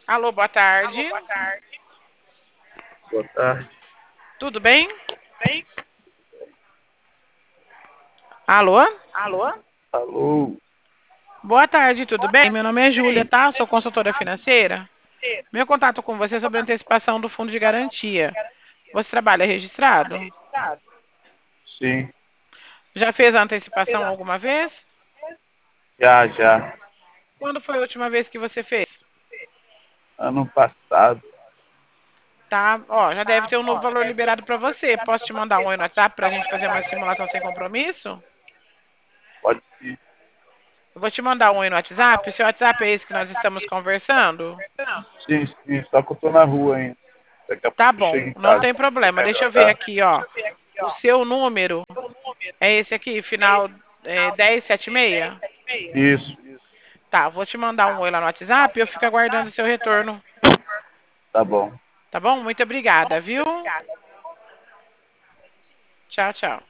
Alô, boa tarde. Boa tarde. Tudo bem? Alô? Alô? Boa tarde, tudo bem? Meu nome é Júlia, tá? Sou consultora financeira. Meu contato com você é sobre a antecipação do fundo de garantia. Você trabalha registrado? Sim, Já fez a antecipação alguma vez? já. Quando foi a última vez que você fez? Ano passado, Tá, ó, já deve ter um novo valor liberado para você. Posso te mandar um oi no WhatsApp para a gente fazer uma simulação sem compromisso? pode ser. Eu vou te mandar um oi no WhatsApp. O seu WhatsApp é esse que nós estamos conversando? Sim, só que eu tô na rua ainda. Daqui a Tá pouco eu chego bom, em não casa. tem problema. Deixa eu ver Tá? aqui, ó. O seu número é esse aqui, final 1076? Isso, Tá, vou te mandar um oi lá no WhatsApp e eu fico aguardando o seu retorno. tá bom. Tá bom? Muito obrigada, viu? Tchau, tchau.